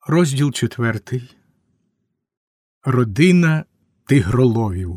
Розділ 4. Родина тигроловів.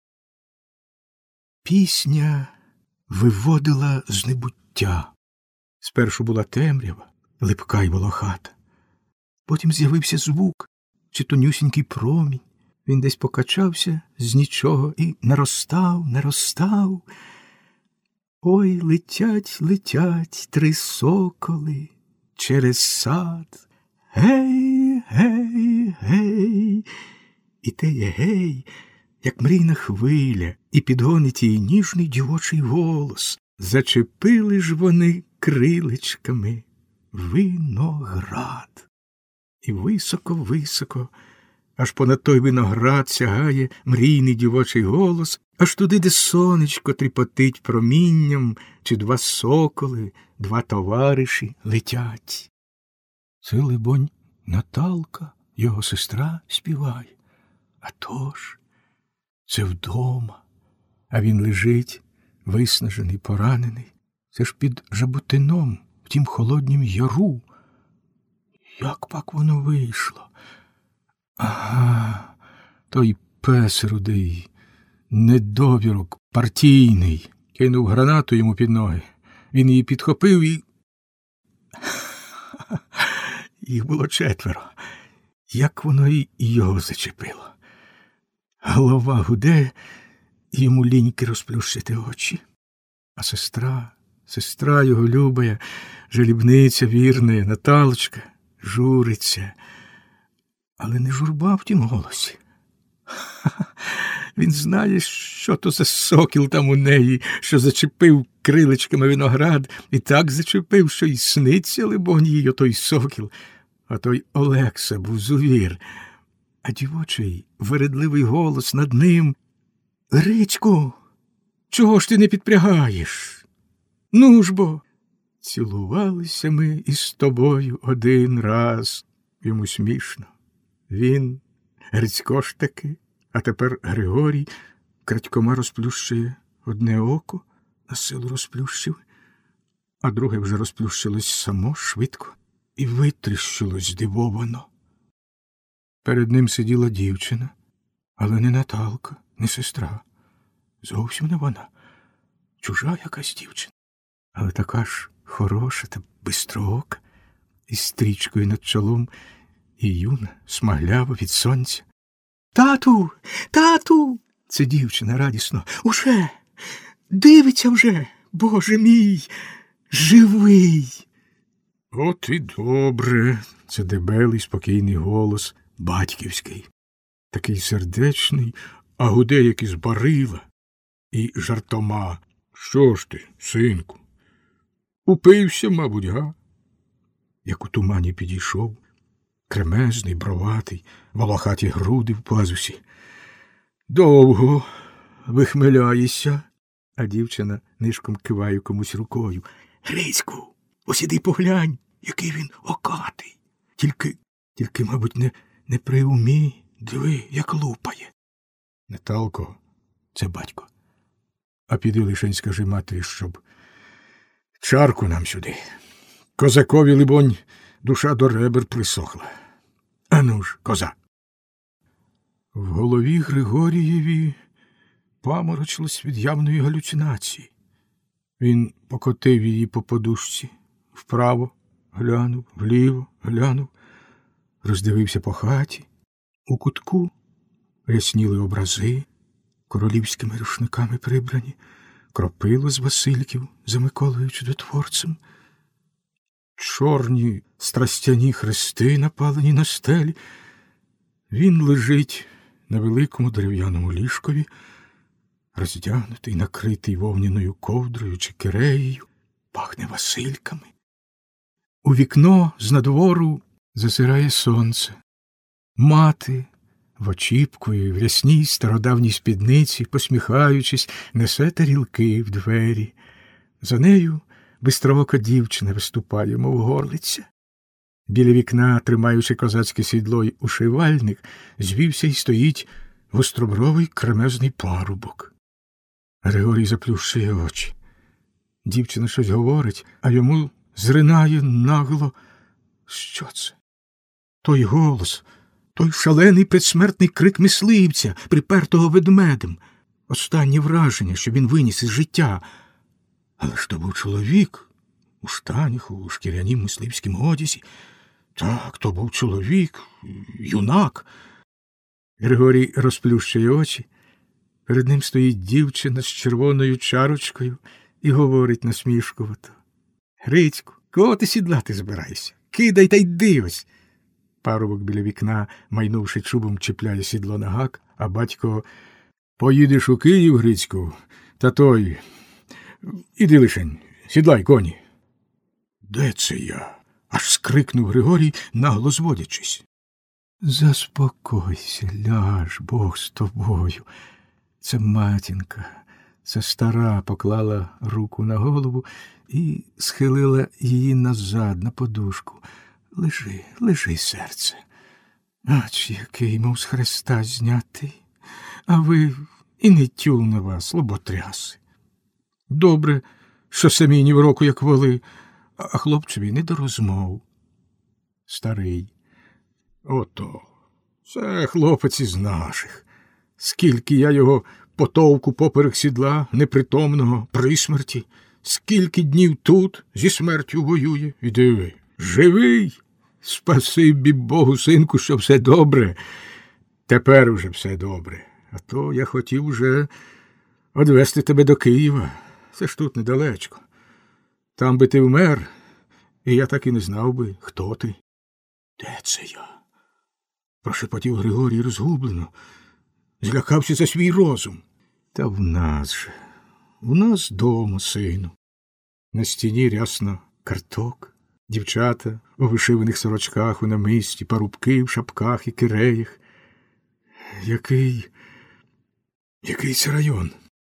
Пісня виводила з небуття. Спершу була темрява, липка й волохата. Потім з'явився звук, чи тонюсінький промінь. Він десь покачався з нічого і наростав. Ой, летять три соколи через сад. Гей, гей, гей. І те є гей, як мрійна хвиля, і підгонить її ніжний дівочий голос. Зачепили ж вони крилечками виноград. І високо-високо, аж понад той виноград сягає мрійний дівочий голос, аж туди, де сонечко тріпотить промінням, чи два соколи, два товариші летять. Це, либонь, Наталка, його сестра, співає. А тож, це вдома, а він лежить, виснажений, поранений. Це ж під Жаботином, в тім холоднім яру. Як пак воно вийшло? Ага, той пес рудий, недовірок, партійний, кинув гранату йому під ноги. Він її підхопив і... Їх було 4. Як воно і його зачепило. Голова гуде, і йому ліньки розплющити очі. А сестра його любая, жалібниця вірна, Наталочка, журиться. Але не журба в тім голосі. Він знає, що то за сокіл там у неї, що зачепив крилечками виноград, і так зачепив, що й сниться, либонь, їй отой сокіл. А той Олекса був зувір. А дівочий, вередливий голос над ним: «Грицьку, чого ж ти не підпрягаєш? Ну ж бо!» Цілувалися ми із тобою один раз. Йому смішно. Він, Грицько ж таки, а тепер Григорій, крадькома розплющує одне око, на силу розплющив, а друге вже розплющилось само швидко і витріщилось здивовано. Перед ним сиділа дівчина, але не Наталка, не сестра. Зовсім не вона. Чужа якась дівчина. Але така ж хороша та бистроока, із стрічкою над чолом, і юна, смаглява від сонця. «Тату! Тату!» – це дівчина радісно. «Уже! Дивиться вже! Боже мій! Живий!» «От і добре!» – це дебелий, спокійний голос, батьківський. Такий сердечний, а гуде, як із барила. І жартома: «Що ж ти, синку? Упився, мабуть, га?» Як у тумані підійшов, кремезний, броватий, волохаті груди в пазусі. «Довго вихмеляєшся?» А дівчина нишком киває комусь рукою. «Грицьку, ось іди поглянь, який він окатий. Тільки, мабуть, не при умі. Диви, як лупає». «Наталко, це батько. А піди лишень скажи матері, щоб чарку нам сюди. Козакові, либонь, душа до ребер присохла. Ану ж, коза!» В голові Григорієві паморочилось від явної галюцинації. Він покотив її по подушці. Вправо глянув, вліво глянув, роздивився по хаті. У кутку рясніли образи, королівськими рушниками прибрані, кропило з Васильків за Миколою Чудотворцем. Чорні страстяні хрести напалені на стелі. Він лежить на великому дерев'яному ліжкові, роздягнутий, накритий вовняною ковдрою чи киреєю, пахне Васильками. У вікно з надвору зазирає сонце. Мати в очіпкою, в рясній стародавній спідниці, посміхаючись, несе тарілки в двері. За нею бистровока дівчина виступає, мов горлиця. Біля вікна, тримаючи козацьке сідло й ушивальник, звівся й стоїть гостробровий кремезний парубок. Григорій заплющує очі. Дівчина щось говорить, а йому зринає нагло. Що це? Той голос, той шалений предсмертний крик мисливця, припертого ведмедем. Останнє враження, що він виніс із життя. Але ж то був чоловік у штанях, у шкірянім мисливськім одязі. Так, то був чоловік, юнак. Григорій розплющує очі. Перед ним стоїть дівчина з червоною чарочкою і говорить насмішкувато. Грицьку, кого ти сідлати збираєшся? Кидай та йди ось. Парубок біля вікна, майнувши чубом, чіпляє сідло на гак, а батько: поїдеш у Київ, Грицьку, та той... Іди лишень, сідлай коні. Де це я? Аж скрикнув Григорій, нагло зводячись. Заспокойся, ляж, Бог з тобою. Це матінка, це стара, поклала руку на голову і схилила її назад на подушку. Лежи, лежи, серце. Ач, який, мов з хреста знятий. А ви і не тюл на вас, лоботряси. Добре, що самі ні в року, як воли, а хлопцеві не до розмов. Старий. Ото, це хлопець із наших. Скільки я його потовку поперек сідла, непритомного, при смерті, скільки днів тут зі смертю воює. І диви, живий! Спасибі Богу, синку, що все добре. Тепер уже все добре. А то я хотів уже одвести тебе до Києва. Це ж тут недалечко. Там би ти вмер, і я так і не знав би, хто ти. Де це я? Прошепотів Григорій розгублено. Злякався за свій розум. Та в нас же, в нас дома, сину. На стіні рясно карток, дівчата у вишиваних сорочках, у намисті, парубки в шапках і киреях. Який це район?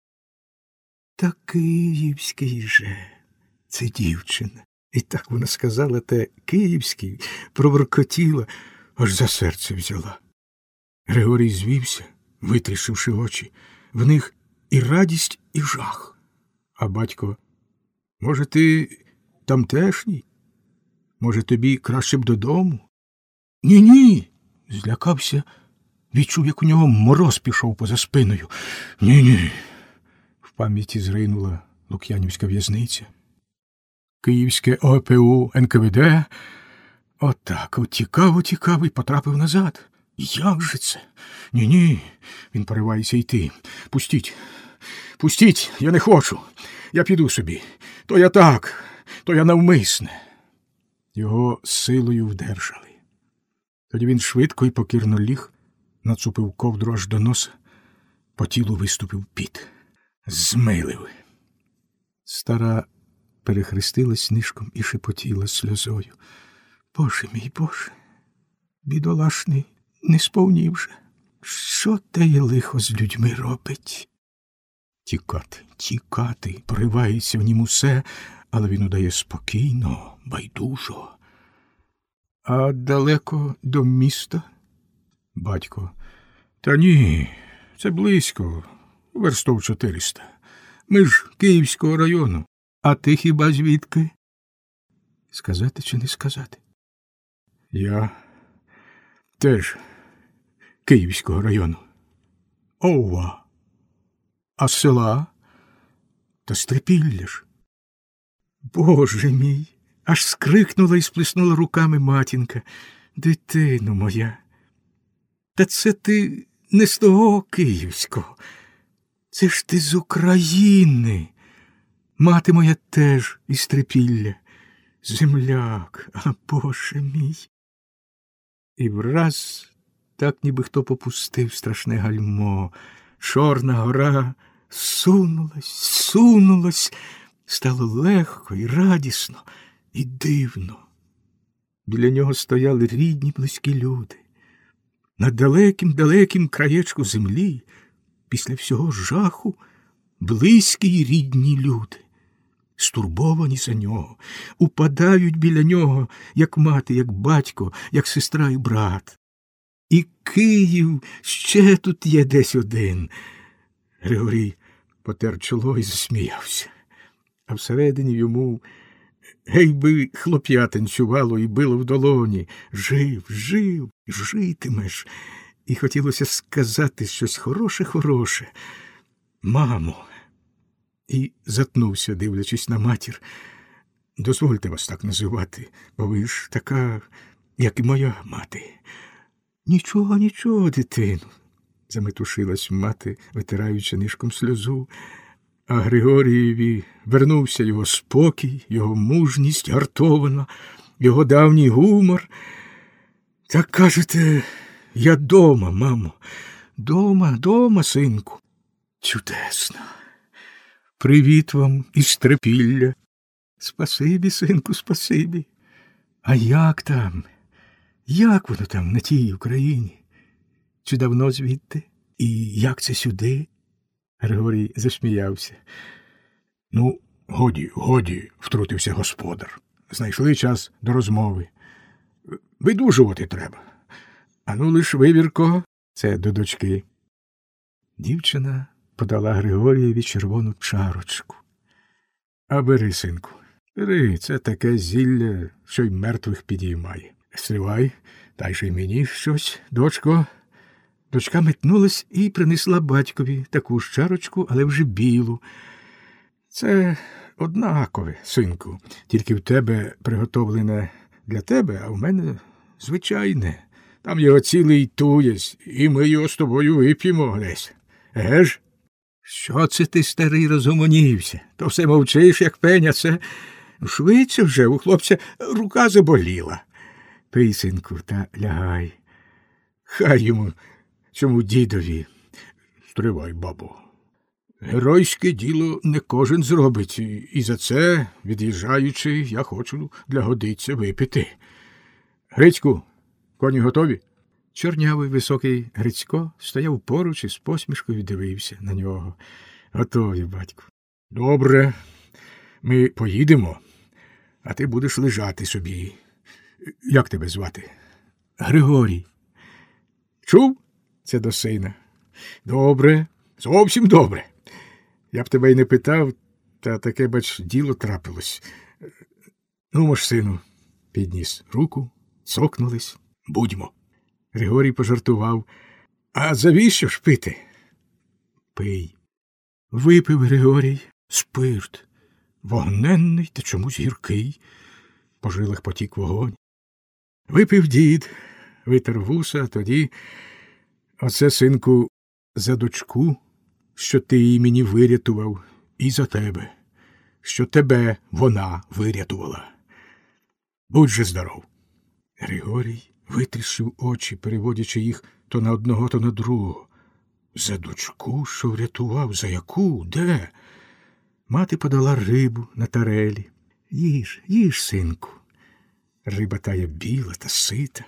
Та Київський же. Це дівчина. І так вона сказала те Київський, проворкотіла, аж за серце взяла. Григорій звівся, витріщивши очі. В них і радість, і жах. А батько: може, ти тамтешній? Може, тобі краще б додому? Ні-ні, злякався, відчув, як у нього мороз пішов поза спиною. Ні-ні. В пам'яті зринула Лук'янівська в'язниця. Київське ОПУ НКВД. Отак, утікав і потрапив назад. Як же це? Ні-ні, він поривається йти. Пустіть, я не хочу. Я піду собі. То я так, то я навмисне. Його силою вдержали. Тоді він швидко і покірно ліг, нацупив ковдру аж до носа, по тілу виступив піт. Змилив. Стара перехрестилась нишком і шепотіла сльозою. Боже мій, Боже, бідолашний, не сповнівши. Що теє лихо з людьми робить? Тікати, поривається в нім усе, але він удає спокійно, байдужо. А далеко до міста? Батько: та ні, це близько, верстов 400. Ми ж Київського району. А ти хіба звідки? Сказати чи не сказати? Я теж Київського району. Ова! А з села? Та з Трипілля ж. Боже мій! Аж скрикнула і сплеснула руками матінка. Дитино моя! Та це ти не з того Київського. Це ж ти з України. Мати моя теж із Трипілля. Земляк, а Боже мій! І враз, так ніби хто попустив страшне гальмо, Чорна гора сунулась, стало легко і радісно, і дивно. Біля нього стояли рідні близькі люди. На далекім краєчку землі, після всього жаху, близькі й рідні люди. Стурбовані за нього, упадають біля нього, як мати, як батько, як сестра і брат. І Київ ще тут є десь один. Григорій потер чоло і засміявся. А всередині йому Гей би хлоп'я танцювало і било в долоні. Жив, жив, житимеш. І хотілося сказати щось хороше. Мамо. І затнувся, дивлячись на матір. Дозвольте вас так називати, бо ви ж така, як і моя мати. Нічого, дитину, заметушилась мати, витираючи нишком сльозу. А Григорієві вернувся його спокій, його мужність гартована, його давній гумор. Так кажете, я дома, мамо, дома, синку. Чудесно. Привіт вам із Трипілля. Спасибі, синку, спасибі. А як там? Як воно там, на тій Україні? Чи давно звідти? І як це сюди? Григорій засміявся. Ну, годі, втрутився господар. Знайшли час до розмови. Видужувати треба. Ану лиш вивірко, це до дочки. Дівчина подала Григорієві червону чарочку. А бери, синку, бери, це таке зілля, що й мертвих підіймає. Стривай, дай же й мені щось, дочко. Дочка метнулась і принесла батькові таку ж чарочку, але вже білу. Це однакове, синку, тільки в тебе приготовлене для тебе, а в мене звичайне. Там його цілий туєць, і ми його з тобою вип'ємо, Лесь. Еге ж? Що це ти, старий, розгомонівся? То все мовчиш, як пеня, це... Швидше вже, у хлопця рука заболіла. Пий, синку, та лягай. Хай йому, цьому дідові. Стривай, бабо. Геройське діло не кожен зробить, і за це, від'їжджаючи, я хочу для годиця випити. Грицьку, коні готові? Чорнявий високий Грицько стояв поруч і з посмішкою дивився на нього. Готові, батьку. Добре, ми поїдемо, а ти будеш лежати собі. Як тебе звати? Григорій. Чув? Це до сина. Добре, зовсім добре. Я б тебе й не питав, та таке, бач, діло трапилось. Ну, ж, сину, підніс руку, цокнулись. Будьмо. Григорій пожартував. А завіщо ж пити? Пий. Випив Григорій спирт. Вогненний та чомусь гіркий. По жилах потік вогонь. Випив дід, витер вуса, а тоді... Оце, синку, за дочку, що ти її мені вирятував, і за тебе, що тебе вона вирятувала. Будь же здоров. Григорій витріщив очі, переводячи їх то на одного, то на другого. За дочку, що врятував? За яку? Де? Мати подала рибу на тарелі. Їж, синку. Риба тая біла та сита.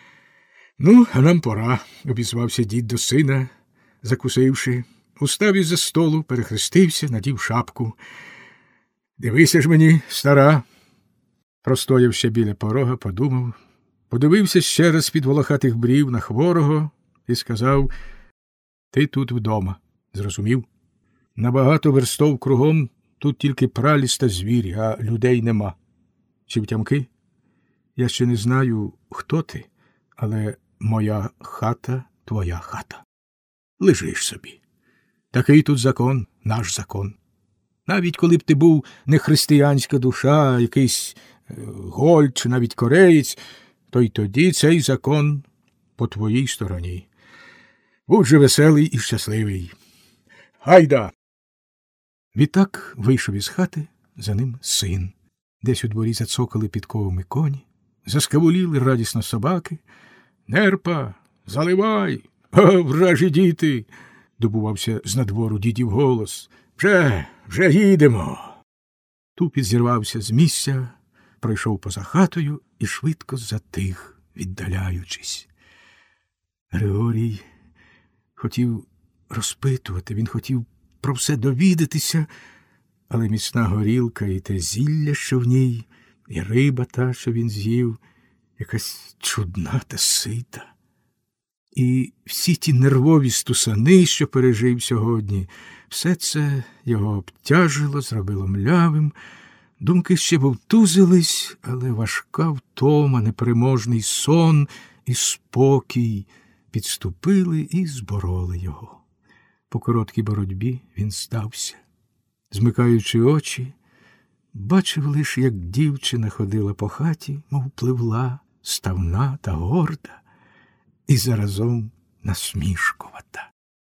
Ну, а нам пора, обізвався дід до сина, закусивши. Устав із-за столу, перехрестився, надів шапку. Дивися ж мені, стара. Простояв ще біля порога, подумав. Подивився ще раз під волохатих брів на хворого і сказав: ти тут вдома. Зрозумів? На багато верстов кругом тут тільки праліс та звірі, а людей нема. Чи втямки? Я ще не знаю, хто ти, але моя хата – твоя хата. Лежиш собі. Такий тут закон, наш закон. Навіть коли б ти був не християнська душа, а якийсь гольд чи навіть кореєць, то й тоді цей закон по твоїй стороні. Будь же веселий і щасливий. Гайда! Відтак вийшов із хати, за ним син. Десь у дворі зацокали підковами коні, заскавуліли радісно собаки. Нерпа, заливай! О, вражі діти! Добувався з надвору дідів голос. Вже їдемо. Тупіт зірвався з місця, пройшов поза хатою і швидко затих, віддаляючись. Григорій хотів розпитувати, він хотів про все довідатися, але міцна горілка і те зілля, що в ній, і риба та, що він з'їв, якась чудна та сита. І всі ті нервові стусани, що пережив сьогодні, все це його обтяжило, зробило млявим, Думки ще вовтузились, але важка втома, непереможний сон і спокій підступили і збороли його. По короткій боротьбі він стався. Змикаючи очі, бачив лиш, як дівчина ходила по хаті, мов пливла, ставна та горда, і заразом насмішкувата.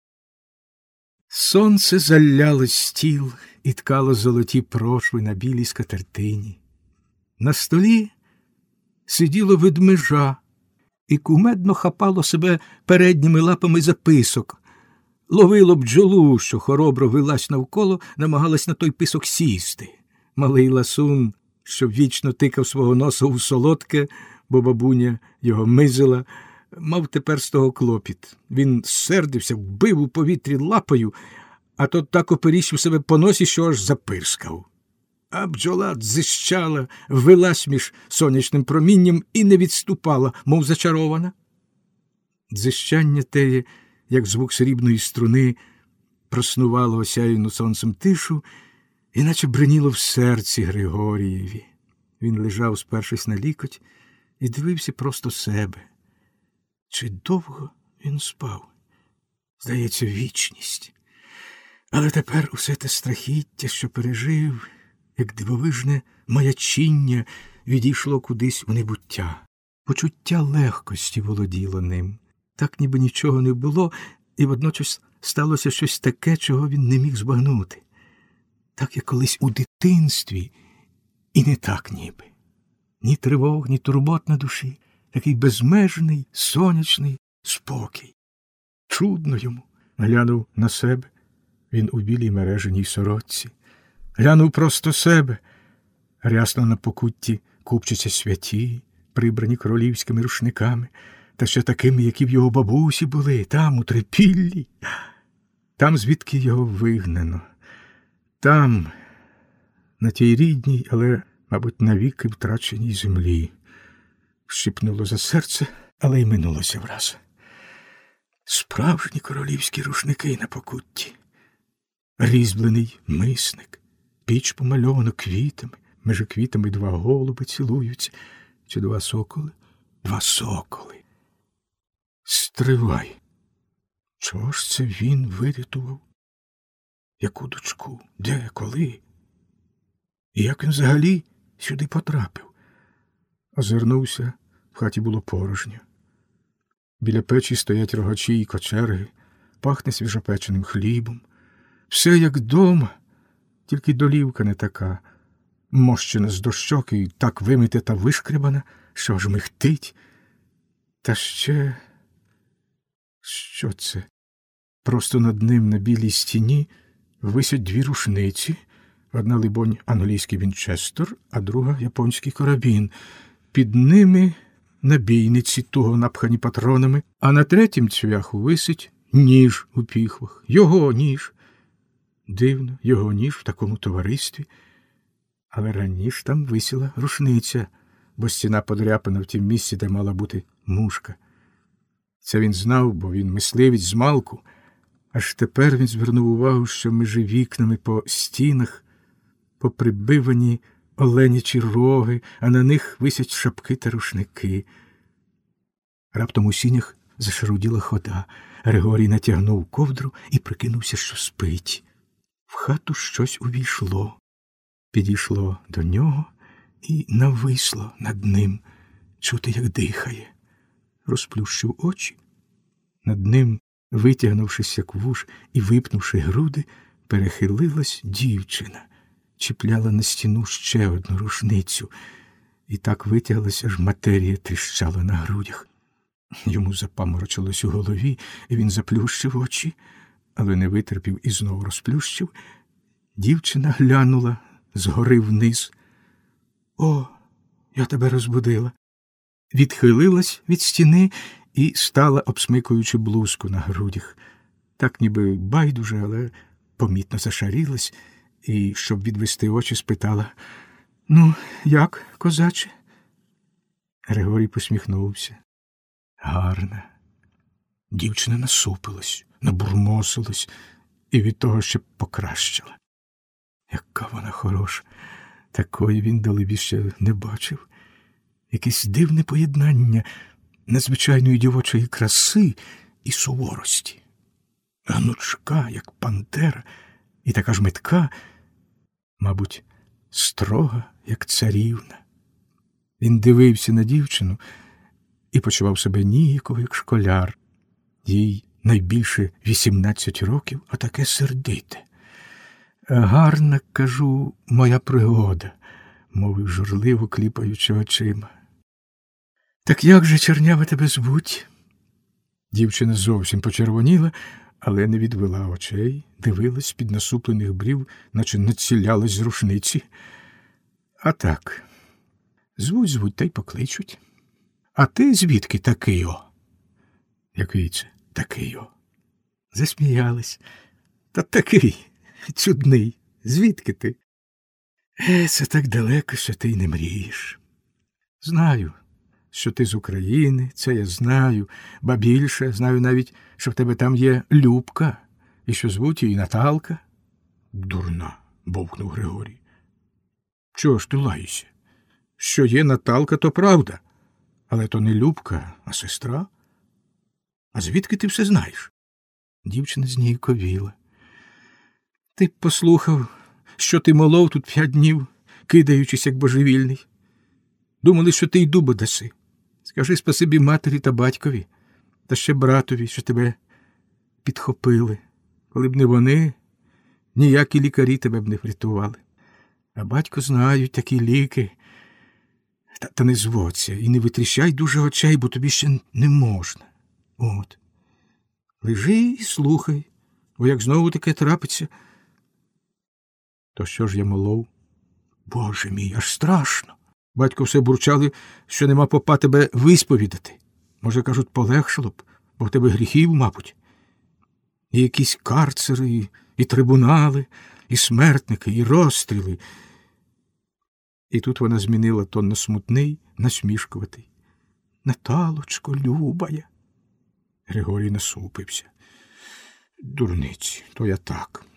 Сонце заляло стіл і ткало золоті прошви на білій скатертині. На столі сиділо ведмежа і кумедно хапало себе передніми лапами за писок. Ловило бджолу, що хоробро вилась навколо, намагалась на той писок сісти. Малий ласун, що вічно тикав свого носа у солодке, бо бабуня його мизила, мав тепер з того клопіт. Він сердився, вбив у повітрі лапою, а то так оперіщив себе по носі, що аж запирскав. А бджола дзищала, вилась між сонячним промінням і не відступала, мов зачарована. Дзищання теє, як звук срібної струни, проснувало осяяну сонцем тишу, іначе бриніло в серці Григорієві. Він лежав, спершись на лікоть, і дивився просто себе. Чи довго він спав? Здається, вічність. Але тепер усе те страхіття, що пережив, як дивовижне маячіння, відійшло кудись у небуття. Почуття легкості володіло ним. Так ніби нічого не було, і водночас сталося щось таке, чого він не міг збагнути. Так, як колись у дитинстві, і не так ніби. Ні тривог, ні турбот на душі. Такий безмежний, сонячний спокій. Чудно йому. Глянув на себе. Він у білій мереженій сорочці. Глянув просто себе. Рясно на покутті купчаться святі, прибрані королівськими рушниками, та ще такими, які в його бабусі були, там, у Трипіллі. Там, звідки його вигнано. Там, на тій рідній, але, мабуть, навіки втраченій землі. Щипнуло за серце, але й минулося враз. Справжні королівські рушники на покутті. Різьблений мисник, піч помальовано квітами, між квітами два голуби цілуються, чи два соколи? Два соколи. Стривай. Чого ж це він вирятував? Яку дочку? Де? Коли? І як він взагалі сюди потрапив? Озирнувся, в хаті було порожньо. Біля печі стоять рогачі і кочерги, пахне свіжопеченим хлібом. Все як дома, тільки долівка не така, мощена з дощок і так вимита та вишкрябана, що аж михтить. Та ще... Що це? Просто над ним на білій стіні висять дві рушниці. Одна, либонь, англійський Вінчестер, а друга — японський карабін. Під ними набійниці, туго напхані патронами, а на третім цвяху висить ніж у піхвах. Його ніж. Дивно, його ніж в такому товаристві. Але раніше там висіла рушниця, бо стіна подряпана в тім місці, де мала бути мушка. Це він знав, бо він мисливець змалку. Аж тепер він звернув увагу, що між вікнами по стінах поприбивані оленячі роги, а на них висять шапки та рушники. Раптом у сінях зашаруділа хода. Григорій натягнув ковдру і прикинувся, що спить. В хату щось увійшло, підійшло до нього і нависло над ним, чути, як дихає. Розплющив очі. Над ним, витягнувшись як вуж і випнувши груди, перехилилась дівчина, чіпляла на стіну ще одну рушницю, і так витяглася, аж матерія тріщала на грудях. Йому запаморочилось у голові, і він заплющив очі, але не витерпів і знову розплющив. Дівчина глянула згори вниз. «О, я тебе розбудила!» Відхилилась від стіни і стала, обсмикуючи блузку на грудях. Так ніби байдуже, але помітно зашарілась, і, щоб відвести очі, спитала: «Ну, як, козаче?» Григорій посміхнувся. «Гарна». Дівчина насупилась, набурмосилась і від того ще покращила. Яка вона хороша, Такої він далебі ще не бачив. Якесь дивне поєднання надзвичайної дівочої краси і суворості. Гнучка, як пантера, і така ж метка, мабуть, строга, як царівна. Він дивився на дівчину і почував себе ніяково, як школяр. Їй найбільше 18 років, а таке сердите. Гарна, кажу, моя пригода, мовив журливо, кліпаючи очима. Так як же, чорнява, тебе звуть? Дівчина зовсім почервоніла, але не відвела очей, дивилась під насуплених брів, наче націлялась з рушниці. А так, звуть, та й покличуть. А ти звідки такий о? Який це такий о? Засміялись. Та такий, чудний. Звідки ти? Це так далеко, що ти й не мрієш. Знаю, що ти з України, це я знаю, ба більше, знаю навіть, що в тебе там є Любка, і що звуть її Наталка. Дурна, бовкнув Григорій. Чого ж ти лаєшся? Що є Наталка, то правда, але то не Любка, а сестра. А звідки ти все знаєш? Дівчина зніяковіла. Ти б послухав, що ти молов тут 5 днів, кидаючись, як божевільний. Думали, що ти й дуба даси. Скажи спасибі матері та батькові, та ще братові, що тебе підхопили. Коли б не вони, ніякі лікарі тебе б не врятували. А батько знають такі ліки. Та не зводься і не витріщай дуже очей, бо тобі ще не можна. От. Лежи і слухай, бо як знову таке трапиться. То що ж я молов? Боже мій, аж страшно. Батько все бурчали, що нема попа тебе висповідати. Може, кажуть, полегшало б, бо в тебе гріхів, мабуть. І якісь карцери, і трибунали, і смертники, і розстріли. І тут вона змінила тон на смутний, насмішкуватий. Наталочко, любая. Григорій насупився. Дурниці, то я так.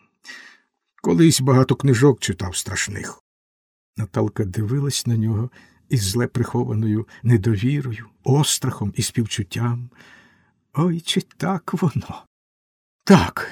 Колись багато книжок читав страшних. Наталка дивилась на нього із зле прихованою недовірою, острахом і співчуттям. Ой, чи так воно? Так.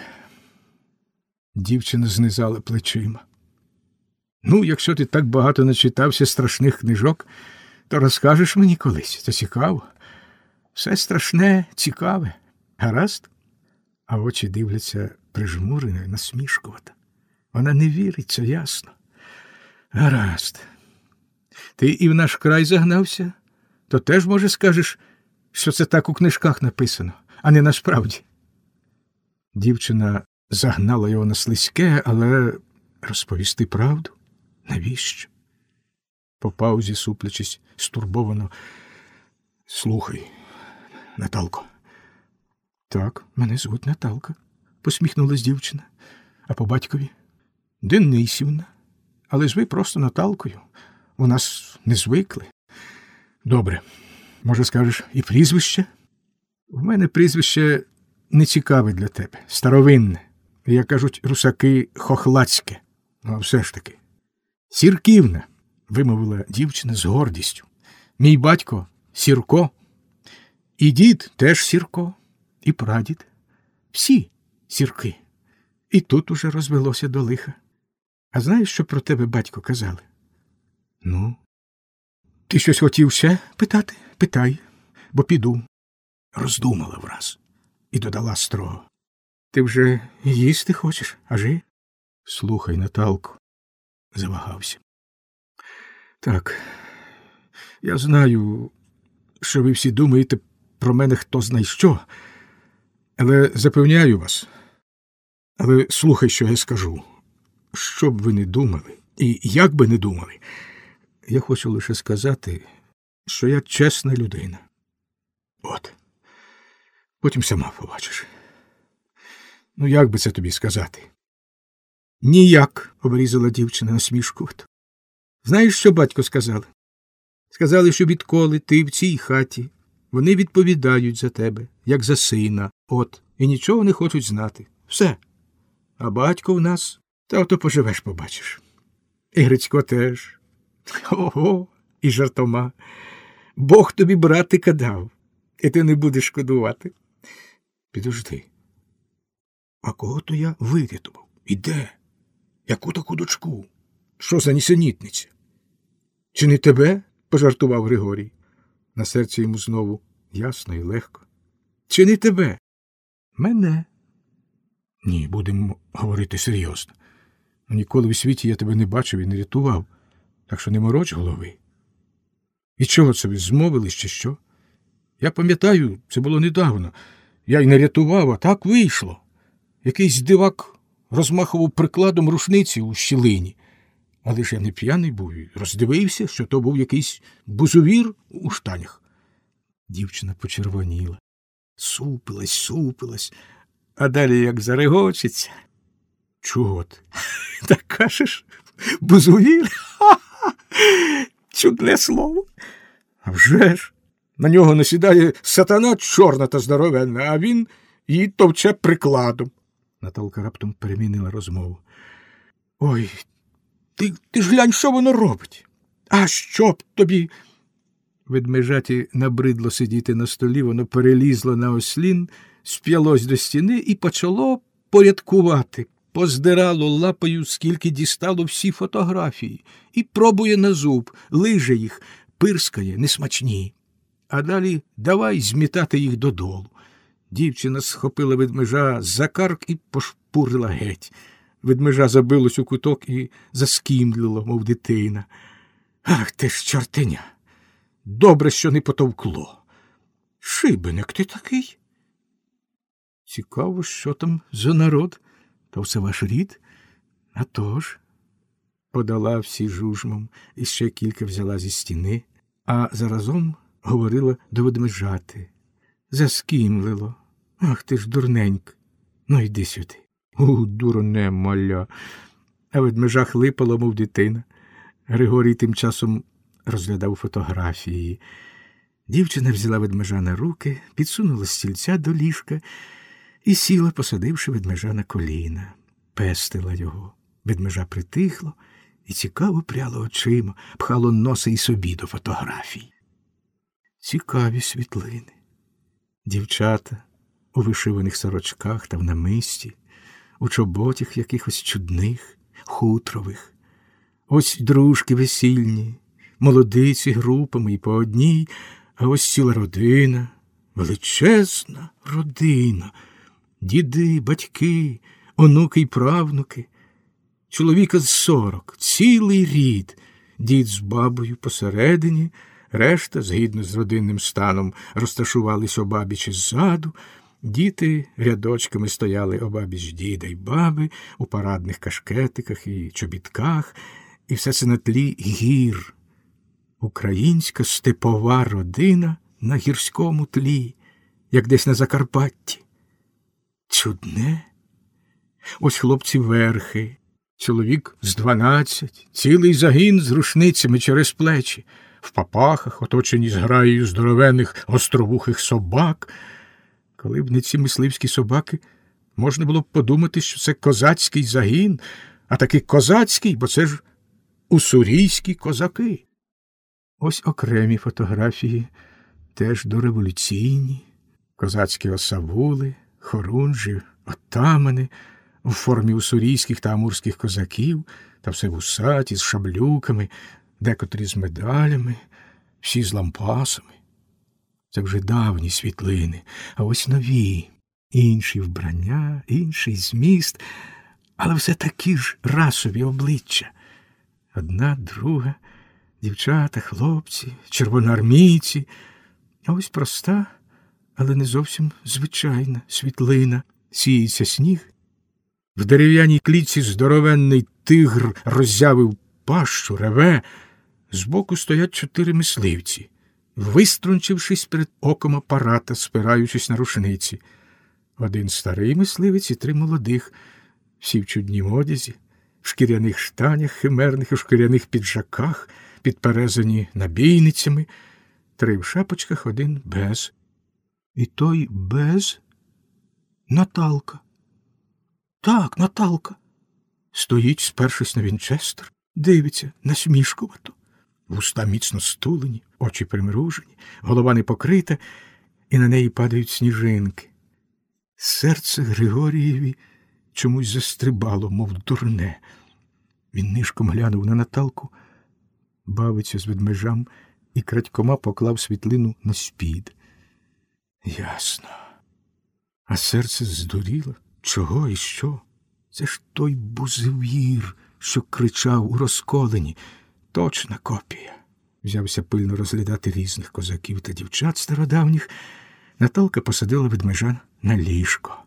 Дівчина знизала плечима. Ну, якщо ти так багато начитався страшних книжок, то розкажеш мені колись. Це цікаво. Все страшне, цікаве. Гаразд? А очі дивляться прижмурено, насмішкувато. Вона не вірить, це ясно. Гаразд. Ти і в наш край загнався, то теж, може, скажеш, що це так у книжках написано, а не насправді. Дівчина загнала його на слизьке, але розповісти правду? Навіщо? По паузі, суплячись, стурбовано. Слухай, Наталко. Так, мене звуть Наталка, посміхнулась дівчина. А по батькові? Денисівна. Але ж ви просто Наталкою. У нас не звикли. Добре. Може, скажеш, і прізвище? В мене прізвище не цікаве для тебе, старовинне. Як кажуть русаки, хохлацьке. А все ж таки. Сірківна, вимовила дівчина з гордістю. Мій батько Сірко, і дід теж Сірко, і прадід. Всі Сірки. І тут уже розвелося до лиха. А знаєш, що про тебе батько казали? Ну? Ти щось хотів ще питати? Питай, бо піду. Роздумала враз і додала строго. Ти вже їсти хочеш, ажи? Слухай, Наталко, завагався. Так, я знаю, що ви всі думаєте про мене хто зна що, але запевняю вас, але слухай, що я скажу. Що б ви не думали, і як би не думали, я хочу лише сказати, що я чесна людина. От. Потім сама побачиш. Ну, як би це тобі сказати? Ніяк, обрізала дівчина насмішкувато. Знаєш, що батько сказали? Сказали, що відколи ти в цій хаті, вони відповідають за тебе, як за сина, от, і нічого не хочуть знати. Все. А батько в нас, та ото поживеш, побачиш. І Грицько теж. Ого, і жартома. Бог тобі братика дав, і ти не будеш шкодувати. Підожди. А кого то я вирятував? І де? Яку таку дочку? Що за нісенітниця? Чи не тебе? Пожартував Григорій. На серці йому знову ясно і легко. Чи не тебе? Мене. Ні, будемо говорити серйозно. Ніколи в світі я тебе не бачив і не рятував, так що не мороч голови. І чого це ви змовились, чи що? Я пам'ятаю, це було недавно. Я й не рятував, а так вийшло. Якийсь дивак розмахував прикладом рушниці у щілині. Але ж я не п'яний був і роздивився, що то був якийсь бузовір у штанях. Дівчина почервоніла, супилась, а далі як зарегочеться. Чого ти? Так кажеш, бузовір? Чудне слово. А вже ж, на нього насідає сатана чорна та здоровенна, а він її товче прикладом. Наталка раптом перемінила розмову. Ой, ти ж глянь, що воно робить. А що б тобі? Ведмежаті набридло сидіти на столі, воно перелізло на ослін, сп'ялось до стіни і почало порядкувати. Поздирало лапою, скільки дістало всі фотографії, і пробує на зуб, лиже їх, пирскає, несмачні. А далі давай змітати їх додолу. Дівчина схопила ведмежа за карк і пошпурила геть. Ведмежа забилось у куток і заскімлило, мов дитина. Ах ти ж чортеня! Добре, що не потовкло. Шибеник ти такий? Цікаво, що там за народ. То все ваш рід? А тож, подала всі жужмом, і ще кілька взяла зі стіни, а заразом говорила до ведмежати. Заскімлило. Ах ти ж дурненька. Ну, йди сюди. Дурне маля. А ведмежа хлипало, мов дитина. Григорій тим часом розглядав фотографії. Дівчина взяла ведмежа на руки, підсунула стільця до ліжка і сіла, посадивши ведмежа на коліна. Пестила його. Ведмежа притихло і цікаво пряло очима, пхало носа і собі до фотографій. Цікаві світлини. Дівчата у вишиваних сорочках та в намисті, у чоботях якихось чудних, хутрових. Ось дружки весільні, молодиці групами і по одній, а ось ціла родина, величезна родина, діди, батьки, онуки й правнуки, чоловіка з 40, цілий рід, дід з бабою посередині, решта, згідно з родинним станом, розташувались обабіч ззаду, діти рядочками стояли обабіч діда й баби у парадних кашкетиках і чобітках, і все це на тлі гір. Українська степова родина на гірському тлі, як десь на Закарпатті. Чудне. Ось хлопці верхи, чоловік з 12, цілий загін з рушницями через плечі, в папахах, оточені зграєю здоровенних островухих собак. Коли б не ці мисливські собаки, можна було б подумати, що це козацький загін, а таки козацький, бо це ж уссурійські козаки. Ось окремі фотографії, теж дореволюційні, козацькі осавули, хорунжі, отамани, у формі уссурійських та амурських козаків, та все вусаті, з шаблюками, декотрі з медалями, всі з лампасами. Це вже давні світлини, а ось нові, інші вбрання, інший зміст, але все такі ж расові обличчя. Одна, друга, дівчата, хлопці, червоноармійці, а ось проста, але не зовсім звичайна світлина. Сіється сніг, в дерев'яній клітці здоровенний тигр роззявив пащу, реве, збоку стоять 4 мисливці, виструнчившись перед оком апарата, спираючись на рушниці. Один старий мисливець і 3 молодих, всі в чуднім одязі, в шкіряних штанях химерних, у шкіряних піджаках, підперезані набійницями, 3 в шапочках, 1 без. І той без — Наталка. Так, Наталка. Стоїть, спершись на вінчестер, дивиться насмішкувато. Вуста міцно стулені, очі примружені, голова не покрита, і на неї падають сніжинки. Серце Григорієві чомусь застрибало, мов дурне. Він нишком глянув на Наталку, бавиться з ведмежам, і крадькома поклав світлину на спід. Ясно. А серце здуріло. Чого і що? Це ж той Бузевір, що кричав у розколені. Точна копія. Взявся пильно розглядати різних козаків та дівчат стародавніх. Наталка посадила ведмежа на ліжко.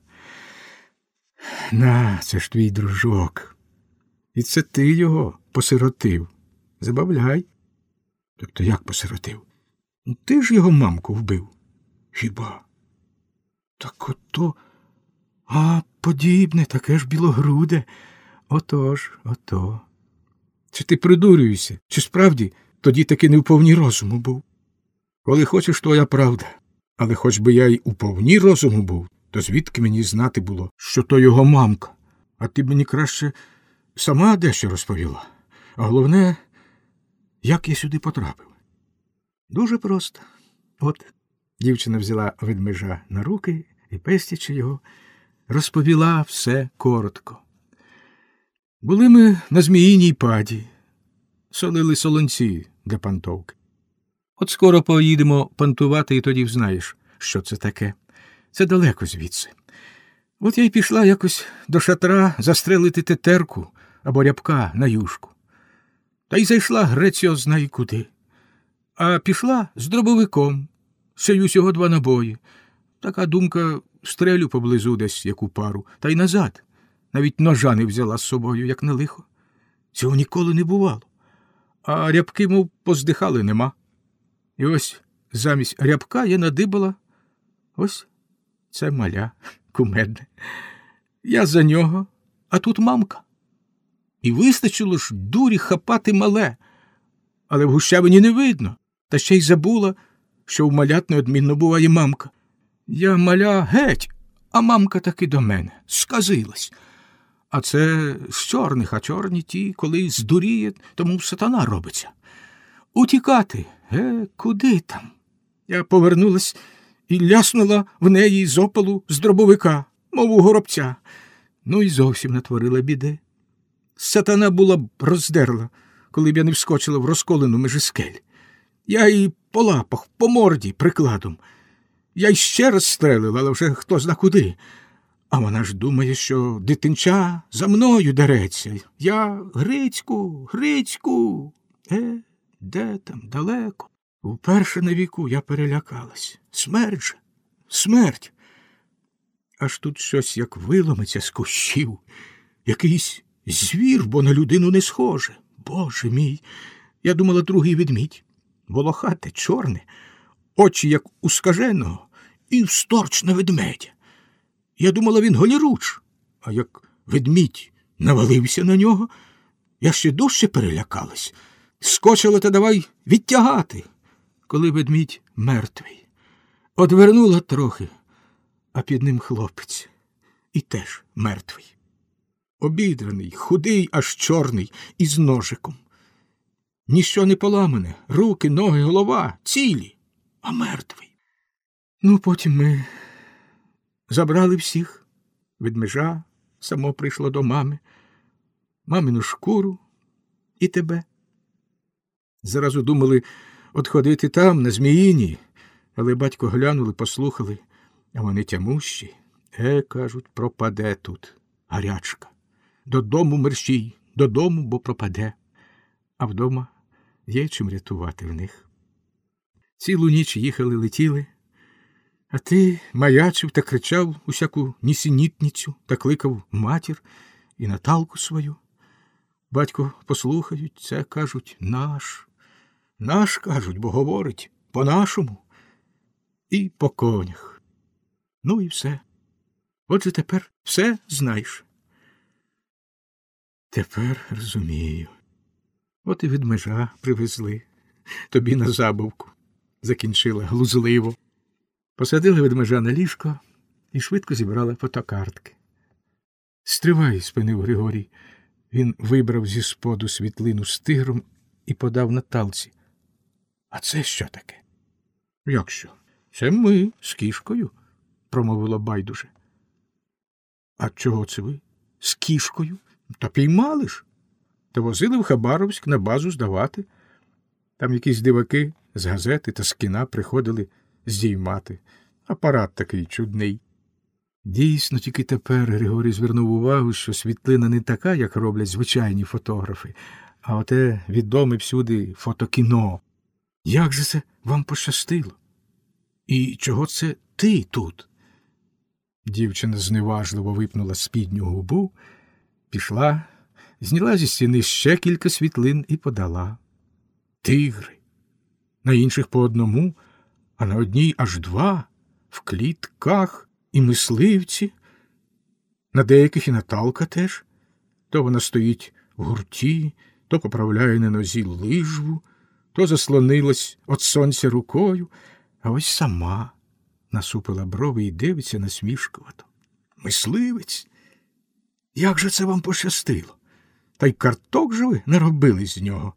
На, це ж твій дружок. І це ти його посиротив. Забавляй. Тобто як посиротив? Ти ж його мамку вбив. Хіба? Так ото... А, подібне, таке ж білогруде. Отож, ото. Чи ти придурюєшся? Чи справді тоді таки не в повні розуму був? Коли хочеш, твоя правда. Але хоч би я й у повні розуму був, то звідки мені знати було, що то його мамка? А ти б мені краще сама дещо розповіла. А головне, як я сюди потрапив. Дуже просто. От, дівчина взяла ведмежа на руки і, пестячи його, розповіла все коротко. Були ми на Зміїній паді, солили солонці для пантовки. От скоро поїдемо пантувати, і тоді взнаєш, що це таке. Це далеко звідси. От я й пішла якось до шатра застрелити тетерку або рябка на юшку. Та й зайшла грець знає куди. А пішла з дробовиком, ще й усього 2 набої. Така думка, стрелю поблизу десь яку пару, та й назад. Навіть ножа не взяла з собою, як на лихо. Цього ніколи не бувало. А рябки, мов, поздихали, нема. І ось замість рябка я надибала ось це маля кумедне. Я за нього, а тут мамка. І вистачило ж дурі хапати мале. Але в гущавині не видно. Та ще й забула, що в малят неодмінно буває мамка. Я маля геть, а мамка таки до мене. Сказилась. А це з чорних, а чорні ті, коли здуріє, тому сатана робиться. Утікати? Куди там? Я повернулась і ляснула в неї з опалу з дробовика, мов у горобця. Ну і зовсім натворила біди. Сатана була б роздерла, коли б я не вскочила в розколену межі скель. Я її по лапах, по морді прикладом. Я й ще раз стрелила, але вже хто зна куди. А вона ж думає, що дитинча за мною дереться. Я Грицьку, Грицьку. Де там, далеко. Вперше на віку я перелякалась. Смерть же, смерть. Аж тут щось як виломиться з кущів. Якийсь звір, бо на людину не схоже. Боже мій, я думала, другий ведмідь. Волохате, чорне, очі, як у скаженого, і всторч на ведмедя. Я думала, він голіруч, а як ведмідь навалився на нього, я ще дужче перелякалась. Скочила та давай відтягати, коли ведмідь мертвий. Одвернула трохи, а під ним хлопець. І теж мертвий. Обідраний, худий, аж чорний, із ножиком. Ніщо не поламане, руки, ноги, голова цілі, а мертвий. Ну, потім ми забрали всіх. Ведмежа само прийшло до мами, мамину шкуру і тебе. Зразу думали отходити там, на Зміїній, але батько глянули, послухали, а вони тямущі. Кажуть, пропаде тут гарячка. Додому мерщій, додому, бо пропаде. А вдома є чим рятувати в них. Цілу ніч їхали, летіли, а ти маячив та кричав усяку нісенітницю та кликав матір і Наталку свою. Батько послухають, це, кажуть, наш. Наш, кажуть, бо говорить по-нашому. І по конях. Ну і все. Отже, тепер все знаєш. Тепер розумію. От і ведмежа привезли. Тобі на забавку. Закінчила глузливо. Посадили ведмежа на ліжко і швидко зібрала фотокартки. Стривай, спинив Григорій. Він вибрав зі споду світлину з тигром і подав Наталці. А це що таке? Як що? Це ми з кішкою, промовила байдуже. А чого це ви? З кішкою? Та піймали ж. Та возили в Хабаровськ на базу здавати. Там якісь диваки з газети та з кіна приходили здіймати. Апарат такий чудний. Дійсно, тільки тепер Григорій звернув увагу, що світлина не така, як роблять звичайні фотографи, а оте відоме всюди фотокіно. Як же це вам пощастило? І чого це ти тут? Дівчина зневажливо випнула спідню губу, пішла, зняла зі стіни ще кілька світлин і подала. Тигри. На інших по одному, а на одній аж два, в клітках і мисливці. На деяких і Наталка теж. То вона стоїть в гурті, то поправляє на нозі лижву, то заслонилась від сонця рукою, а ось сама насупила брови і дивиться насмішкувато. Мисливець? Як же це вам пощастило? Та й карток же ви наробили з нього.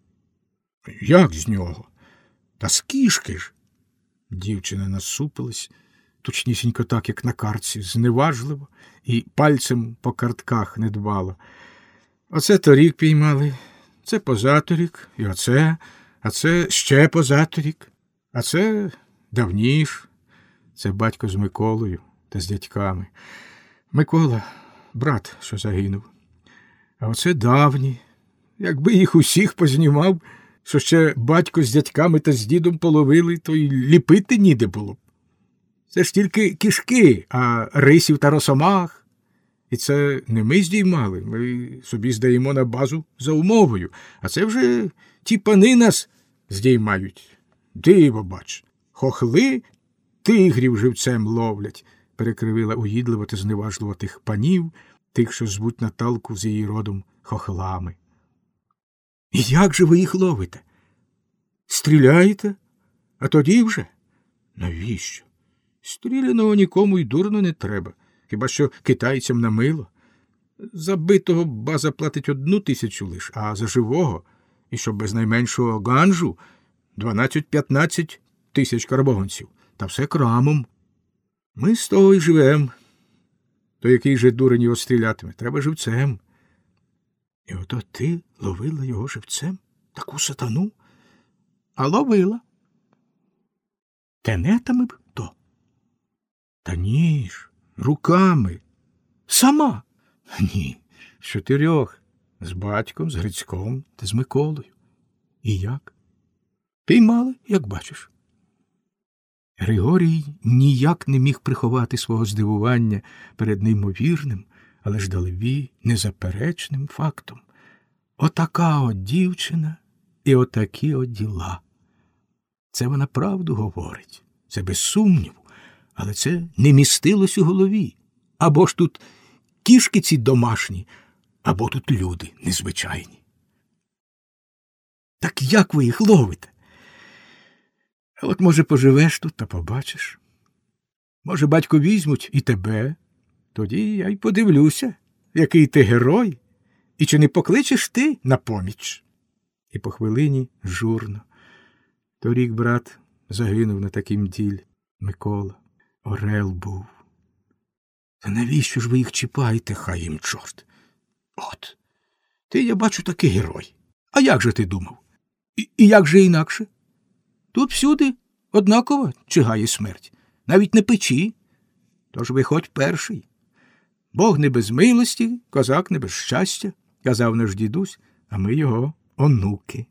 Як з нього? Та з кішки ж. Дівчина насупилась, точнісінько так, як на картці, зневажливо, і пальцем по картках не дбала. Оце торік піймали, це позаторік, і оце, а це ще позаторік, а це давніш. Це батько з Миколою та з дядьками. Микола – брат, що загинув. А оце давні. Якби їх усіх познімав, що ще батько з дядьками та з дідом половили, то й ліпити ніде було б. Це ж тільки кішки, а рисів та росомах. І це не ми здіймали, ми собі здаємо на базу за умовою. А це вже ті пани нас здіймають. Диво, бач, хохли тигрів живцем ловлять, перекривила уїдливо та зневажливо тих панів, тих, що звуть Наталку з її родом хохлами. І як же ви їх ловите? Стріляєте? А тоді вже? Навіщо? Стріляного нікому й дурно не треба, хіба що китайцям на мило. За битого база платить 1000 лиш, а за живого, і щоб без найменшого ганжу, 12-15 тисяч карбованців. Та все крамом. Ми з того й живем. То який же дурень його стрілятиме? Треба живцем. І ото ти ловила його живцем? Таку сатану? А ловила. Тенетами б то? Та ні ж, руками. Сама? Ні, 4. З батьком, з Грицьком та з Миколою. І як? Піймали, як бачиш. Григорій ніяк не міг приховати свого здивування перед неймовірним, але ж далебі незаперечним фактом. Отака от дівчина і отакі от діла. Це вона правду говорить, це без сумніву, але це не містилось у голові. Або ж тут кішки ці домашні, або тут люди незвичайні. Так як ви їх ловите? От, може, поживеш тут та побачиш. Може, батько візьмуть і тебе. Тоді я й подивлюся, який ти герой, і чи не покличеш ти на поміч. І по хвилині журно. Торік брат загинув на такім ділі. Микола. Орел був. Та навіщо ж ви їх чіпаєте, хай їм чорт? От, ти, я бачу, такий герой. А як же ти думав? І як же інакше? Тут всюди однаково чигає смерть. Навіть не печі. Тож виходь перший. Бог не без милості, козак не без щастя, казав наш дідусь, а ми його онуки.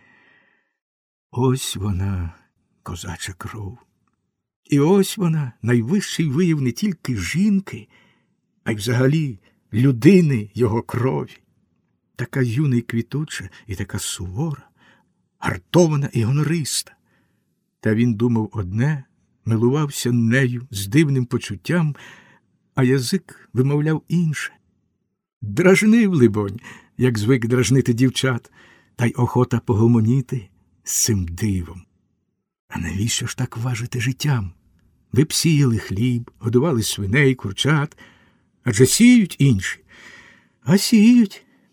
Ось вона, козача кров. І ось вона, найвищий вияв не тільки жінки, а й взагалі людини його крові. Така юна й квітуча, і така сувора, гартована і гонориста. Та він думав одне, милувався нею з дивним почуттям, а язик вимовляв інше. Дражнив, либонь, як звик дражнити дівчат, та й охота погомоніти з цим дивом. А навіщо ж так важити життям? Ви б сіяли хліб, годували свиней, курчат, адже сіють інші. А сіють.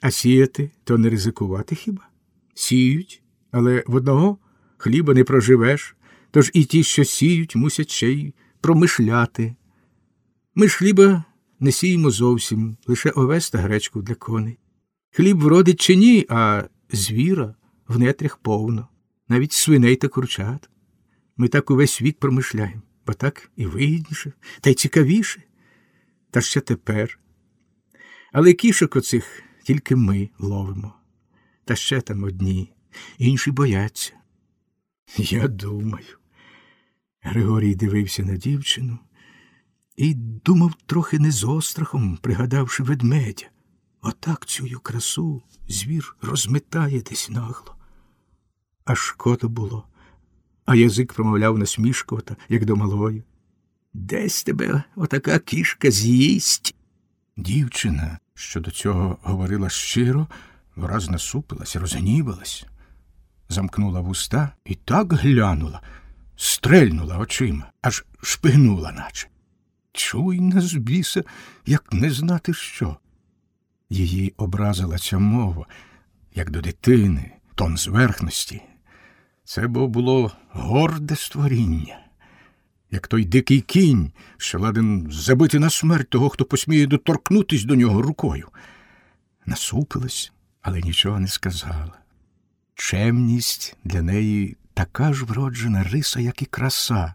А сіяти то не ризикувати хіба? Сіють, але в одного хліба не проживеш, тож і ті, що сіють, мусять ще й промишляти. Ми ж хліба не сіємо зовсім, лише овес та гречку для коней. Хліб вродить чи ні, а звіра в нетрях повно, навіть свиней та курчат. Ми так увесь вік промишляємо, бо так і вигідніше, та й цікавіше. Та ще тепер. Але кішок оцих тільки ми ловимо. Та ще там одні, інші бояться. Я думаю. Григорій дивився на дівчину і думав трохи не з острахом, пригадавши ведмедя. Отак цю красу звір розметає десь нагло. Аж шкода було, а язик промовляв насмішкувато, як до малої. Десь тебе отака кішка з'їсть. Дівчина, що до цього говорила щиро, враз насупилась, розгнівалась, замкнула вуста і так глянула, стрельнула очима, аж шпигнула наче. Чуйна з біса, як не знати що. Її образила ця мова, як до дитини, тон зверхності. Це бо було горде створіння, як той дикий кінь, що ладен забити на смерть того, хто посміє доторкнутись до нього рукою. Насупилась, але нічого не сказала. Чемність для неї така ж вроджена риса, як і краса.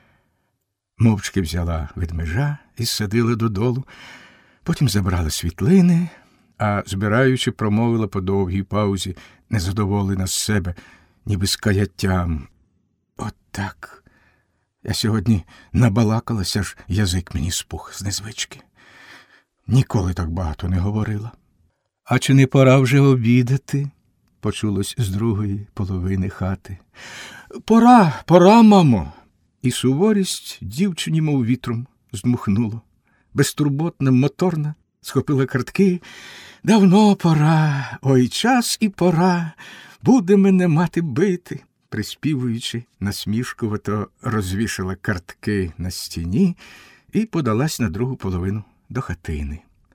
Мовчки взяла ведмежа і садила додолу, потім забрала світлини, а, збираючи, промовила по довгій паузі, незадоволена з себе, ніби з каяттям. От так. Я сьогодні набалакалася, аж язик мені спух з незвички. Ніколи так багато не говорила. А чи не пора вже обідати? Почулось з другої половини хати. Пора, мамо. І суворість дівчині, мов вітром, здмухнуло. Безтурботна, моторна, схопила картки. Давно пора, ой, час і пора, буде мене мати бити. Приспівуючи, насмішкувато розвішала картки на стіні і подалась на другу половину до хатини.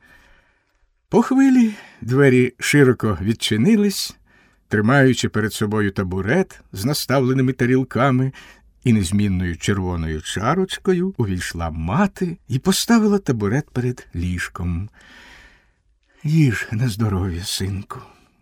По хвилі двері широко відчинились, тримаючи перед собою табурет з наставленими тарілками і незмінною червоною чарочкою, увійшла мати і поставила табурет перед ліжком. Їж на здоров'я, синку.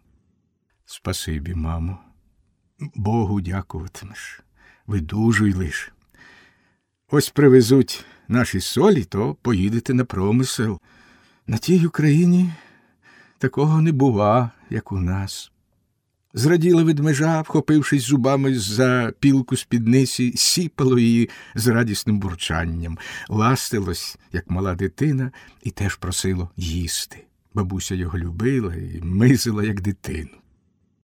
Спасибі, мамо. Богу дякуватимеш. Видужуй лиш. Ось привезуть наші солі, то поїдете на промисел. На тій Україні такого не бува, як у нас. Зраділа ведмежа, вхопившись зубами за пілку спідниці, сіпало її з радісним бурчанням, ластилось, як мала дитина, і теж просило їсти. Бабуся його любила і мизила, як дитину.